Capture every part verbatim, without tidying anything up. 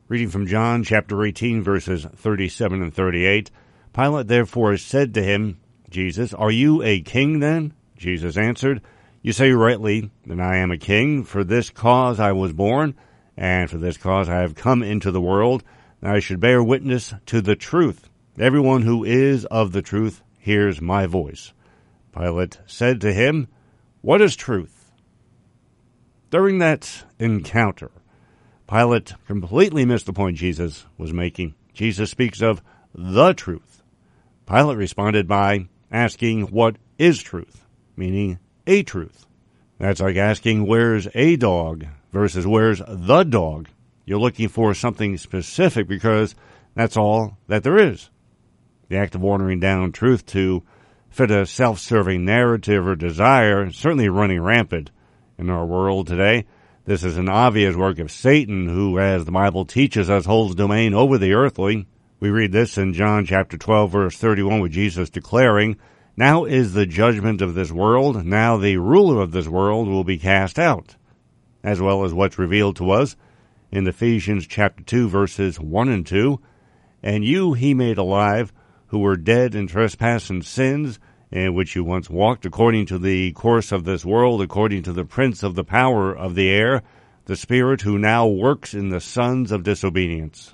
Reading from John chapter eighteen, verses thirty-seven and thirty-eight. Pilate therefore said to him, Jesus, are you a king then? Jesus answered, You say rightly that I am a king. For this cause I was born, and for this cause I have come into the world, that I should bear witness to the truth. Everyone who is of the truth hears my voice. Pilate said to him, What is truth? During that encounter, Pilate completely missed the point Jesus was making. Jesus speaks of the truth. Pilate responded by asking, what is truth? Meaning a truth. That's like asking, where's a dog versus where's the dog? You're looking for something specific because that's all that there is. The act of watering down truth to fit a self-serving narrative or desire is certainly running rampant in our world today. This is an obvious work of Satan, who, as the Bible teaches us, holds domain over the earthly. We read this in John chapter twelve, verse thirty-one, with Jesus declaring, Now is the judgment of this world. Now the ruler of this world will be cast out. As well as what's revealed to us in Ephesians chapter two, verses one and two. And you he made alive, who were dead in trespass and sins, in which you once walked according to the course of this world, according to the prince of the power of the air, the spirit who now works in the sons of disobedience.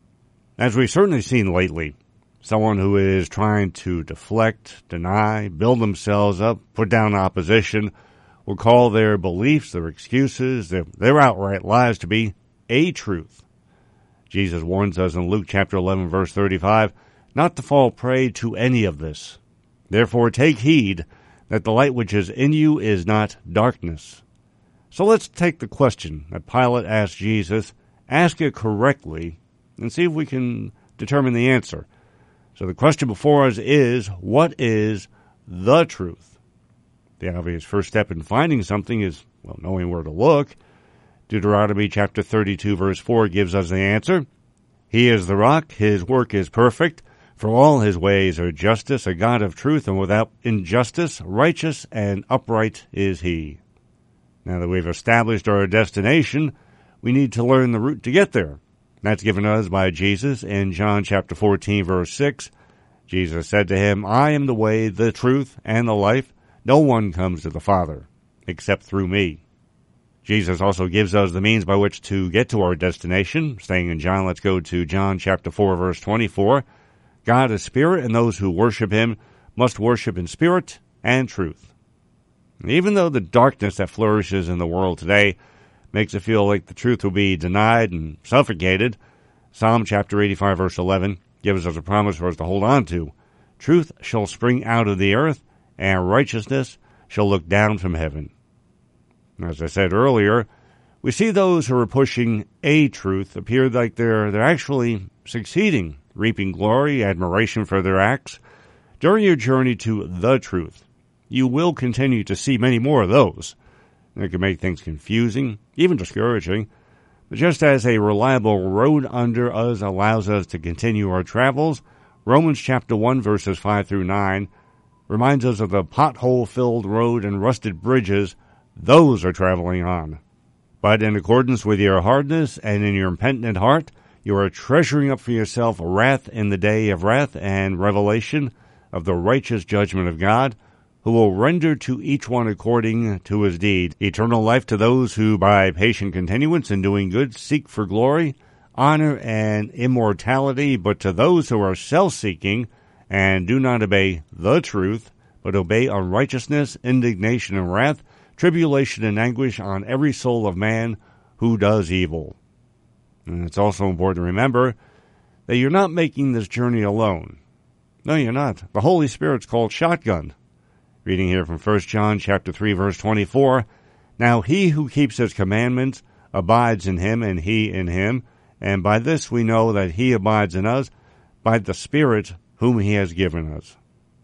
As we've certainly seen lately, someone who is trying to deflect, deny, build themselves up, put down opposition, will call their beliefs, their excuses, their, their outright lies to be a truth. Jesus warns us in Luke chapter eleven, verse thirty-five, not to fall prey to any of this. Therefore take heed that the light which is in you is not darkness. So let's take the question that Pilate asked Jesus, ask it correctly, and see if we can determine the answer. So the question before us is, what is the truth? The obvious first step in finding something is, well, knowing where to look. Deuteronomy chapter thirty-two, verse four gives us the answer. He is the rock, his work is perfect. For all his ways are justice, a God of truth, and without injustice, righteous and upright is he. Now that we've established our destination, we need to learn the route to get there. That's given us by Jesus in John chapter fourteen, verse six. Jesus said to him, I am the way, the truth, and the life. No one comes to the Father except through me. Jesus also gives us the means by which to get to our destination. Staying in John, let's go to John chapter four, verse twenty-four. God is spirit, and those who worship him must worship in spirit and truth. And even though the darkness that flourishes in the world today makes it feel like the truth will be denied and suffocated, Psalm chapter eighty-five, verse eleven gives us a promise for us to hold on to. Truth shall spring out of the earth, and righteousness shall look down from heaven. As I said earlier, we see those who are pushing a truth appear like they're, they're actually succeeding, reaping glory, admiration for their acts. During your journey to the truth, you will continue to see many more of those. It can make things confusing, even discouraging. But just as a reliable road under us allows us to continue our travels, Romans chapter one, verses five through nine, reminds us of the pothole-filled road and rusted bridges those are traveling on. But in accordance with your hardness and in your impenitent heart, you are treasuring up for yourself wrath in the day of wrath and revelation of the righteous judgment of God, who will render to each one according to his deed. Eternal life to those who, by patient continuance in doing good, seek for glory, honor, and immortality, but to those who are self-seeking and do not obey the truth, but obey unrighteousness, indignation, and wrath, tribulation and anguish on every soul of man who does evil. And it's also important to remember that you're not making this journey alone. No, you're not. The Holy Spirit's called shotgun. Reading here from First John chapter three, verse twenty-four, Now he who keeps his commandments abides in him, and he in him, and by this we know that he abides in us, by the Spirit whom he has given us.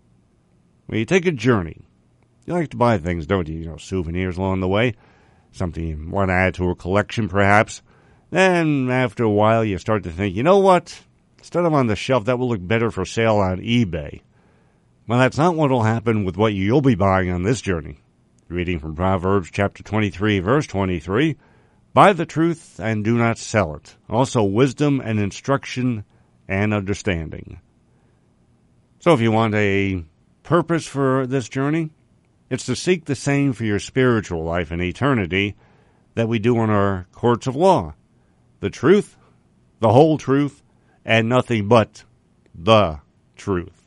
When you take a journey, you like to buy things, don't you? You know, souvenirs along the way, something you want to add to a collection, perhaps. Then, after a while, you start to think, you know what? Instead of on the shelf, that will look better for sale on eBay. Well, that's not what will happen with what you'll be buying on this journey. Reading from Proverbs chapter twenty-three, verse twenty-three, Buy the truth and do not sell it. Also wisdom and instruction and understanding. So if you want a purpose for this journey, it's to seek the same for your spiritual life and eternity that we do in our courts of law. The truth, the whole truth, and nothing but the truth.